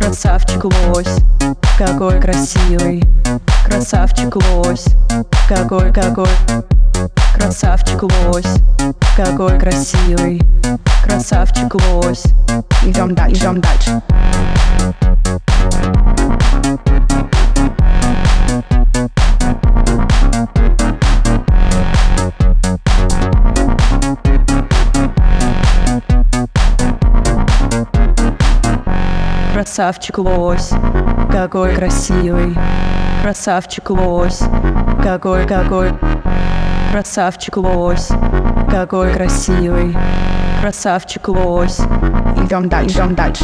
Красавчик лось, какой красивый. Красавчик лось, какой. Красавчик лось, какой красивый. Красавчик лось. Идем дальше. Красавчик лось, какой красивый. Красавчик лось, какой. Красавчик лось, какой красивый. Красавчик лось. Идем дальше.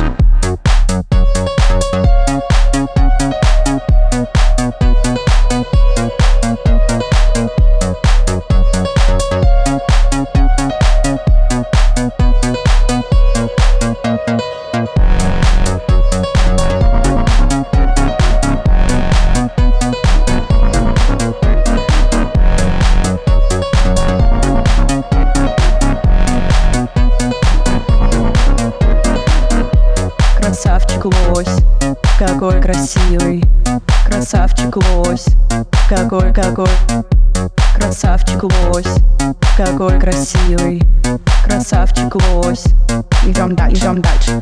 Красавчик лось, какой красивый. Красавчик лось, какой. Красавчик лось, какой красивый. Красавчик лось. Идем дальше.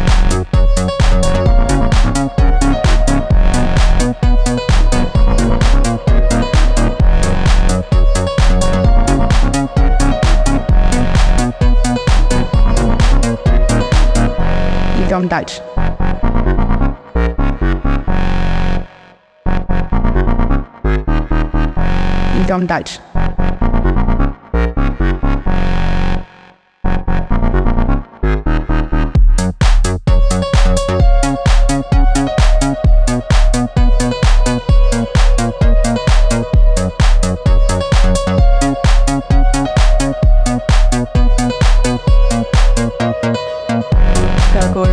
Идем дальше. Идем дальше. Какой.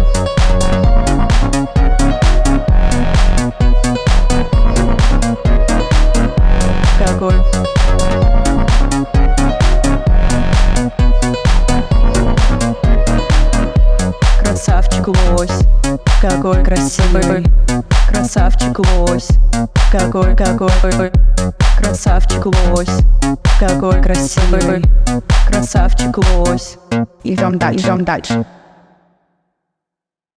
Красавчик лось, какой красивый. Красавчик лось, какой. Красавчик лось, какой красивый. Красавчик лось. Идем дальше.